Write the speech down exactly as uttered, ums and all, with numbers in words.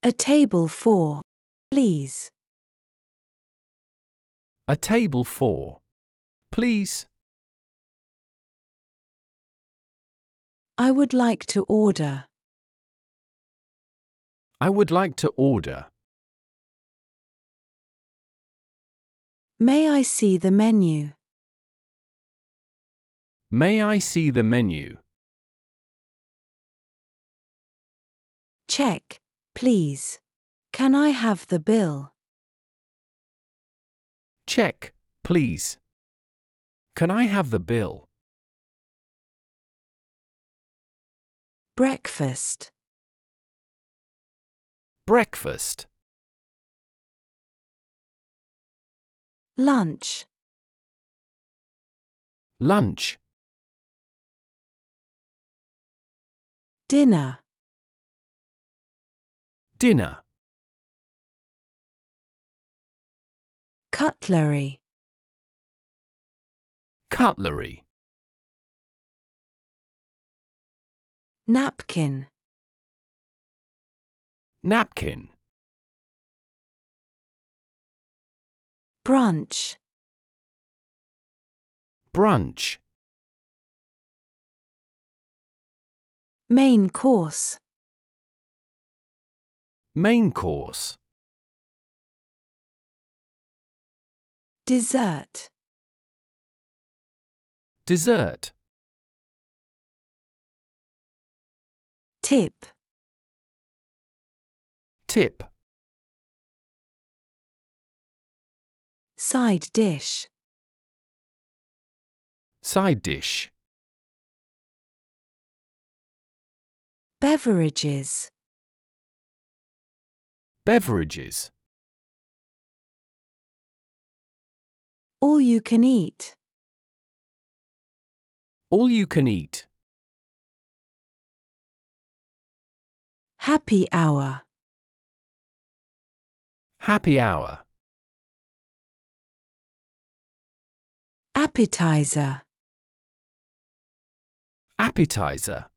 A table for, please. A table for, please. I would like to order. I would like to order. May I see the menu? May I see the menu? Check, please. Can I have the bill? Check, please. Can I have the bill? Breakfast. Breakfast. Lunch. Lunch. Dinner. Dinner. Cutlery. Cutlery. Napkin. Napkin. Brunch. Brunch. Main course. Main course. Dessert. Dessert. Tip. Tip. Side dish. Side dish. Beverages. Beverages. All you can eat. All you can eat. Happy hour. Happy hour. Appetizer. Appetizer.